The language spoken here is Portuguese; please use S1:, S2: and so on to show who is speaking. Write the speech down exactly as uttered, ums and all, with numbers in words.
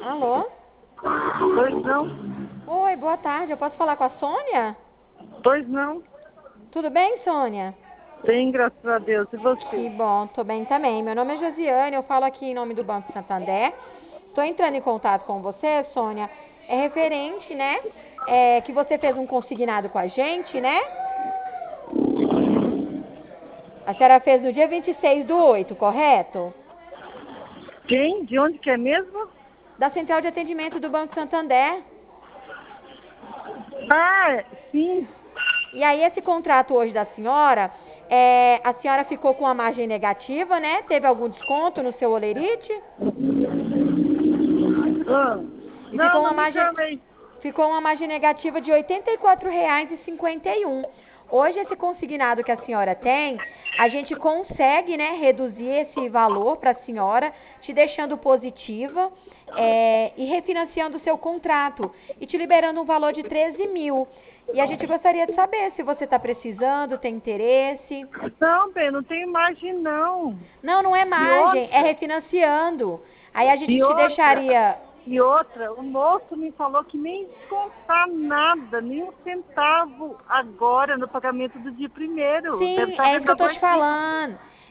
S1: Alô?
S2: Pois não?
S1: Oi, boa tarde. Eu posso falar com a Sônia?
S2: Pois não?
S1: Tudo bem, Sônia?
S2: Bem, graças a Deus. E
S1: Que
S2: você?
S1: bom, tô bem também. Meu nome é Josiane, eu falo aqui em nome do Banco Santander. Tô entrando em contato com você, Sônia. É referente, né? É, que você fez um consignado com a gente, né? A senhora fez no dia vinte e seis do oito, correto?
S2: Quem? De onde que é mesmo?
S1: Da Central de Atendimento do Banco Santander.
S2: Ah, sim.
S1: E aí, esse contrato hoje da senhora, é, a senhora ficou com a margem negativa, né? Teve algum desconto no seu holerite?
S2: Ah,
S1: E
S2: não,
S1: ficou
S2: não
S1: uma
S2: me
S1: margem,
S2: chamei.
S1: ficou uma margem negativa de oitenta e quatro reais e cinquenta e um. Hoje, esse consignado que a senhora tem, a gente consegue, né, reduzir esse valor para a senhora, te deixando positiva é, e refinanciando o seu contrato e te liberando um valor de treze mil. E a gente gostaria de saber se você está precisando, tem interesse.
S2: Não, bem, não tem margem, não.
S1: Não, não é
S2: E
S1: margem, é
S2: outra,
S1: refinanciando. Aí a gente
S2: e
S1: te
S2: outra,
S1: deixaria.
S2: e outra, o moço me falou que nem descontar nada, nem um centavo agora no pagamento do dia primeiro. Deve
S1: Sim,
S2: estar
S1: é isso
S2: vendo
S1: que eu tô
S2: agora
S1: te
S2: aqui.
S1: falando.